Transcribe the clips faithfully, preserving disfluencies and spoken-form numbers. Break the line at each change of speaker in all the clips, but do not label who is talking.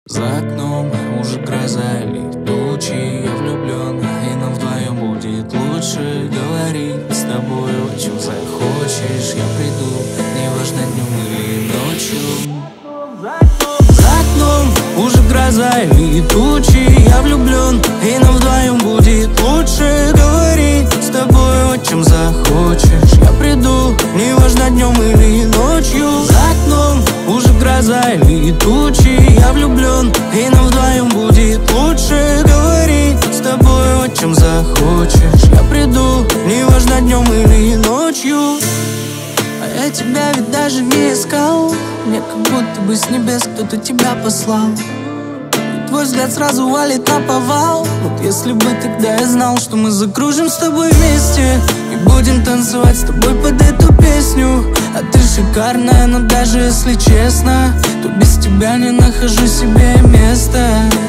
За окном уже гроза или тучи. Я влюблен, и нам вдвоем будет лучше. Говорить с тобой о чем захочешь. Я приду, неважно днем или ночью. За окном уже гроза или тучи. Я влюблен, и нам вдвоем будет лучше. Говорить с тобой о чем захочешь. Я приду, неважно днем или ночью. За окном уже гроза или тучи. Я влюблен, и нам вдвоем будет лучше. Говорить с тобой о чем захочешь. Я приду, неважно днем или ночью. А я тебя ведь даже не искал. Мне как будто бы с небес кто-то тебя послал. И твой взгляд сразу валит на повал. Вот если бы тогда я знал, что мы закружим с тобой вместе и будем танцевать с тобой под эту песню. А ты шикарная, но даже если честно, то без тебя не нахожу себе места.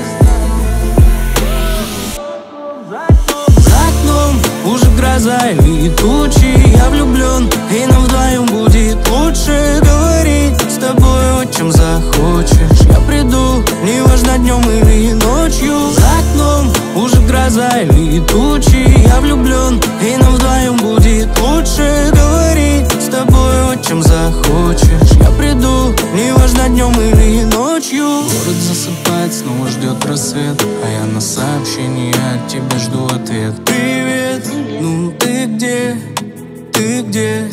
За окном уже гроза или тучи. Я влюблен, и нам вдвоем будет лучше. Говорить с тобой о чем захочешь. Я приду, неважно днем или ночью. За окном уже гроза или тучи. Я влюблен, и нам вдвоем будет лучше. Говорить с тобой о чем захочешь. Я приду, неважно днем или ночью. Город засыпает, снова ждет рассвет, а я на сообщение от тебя жду ответ. Привет, ну ты где, ты где?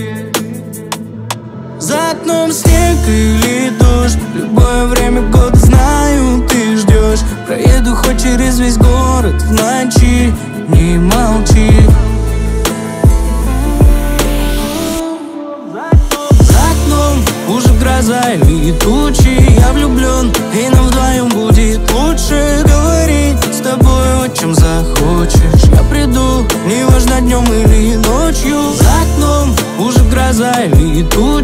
За окном снег или дождь, в любое время года знаю, ты ждешь. Проеду хоть через весь город в ночи, не молчи. За окном уже гроза или тучи. Я влюблен, и нам вдвоем будет лучше. Говорить с тобой о чем захочешь. Я приду, неважно днем или ночью. За окном уже гроза или тучи.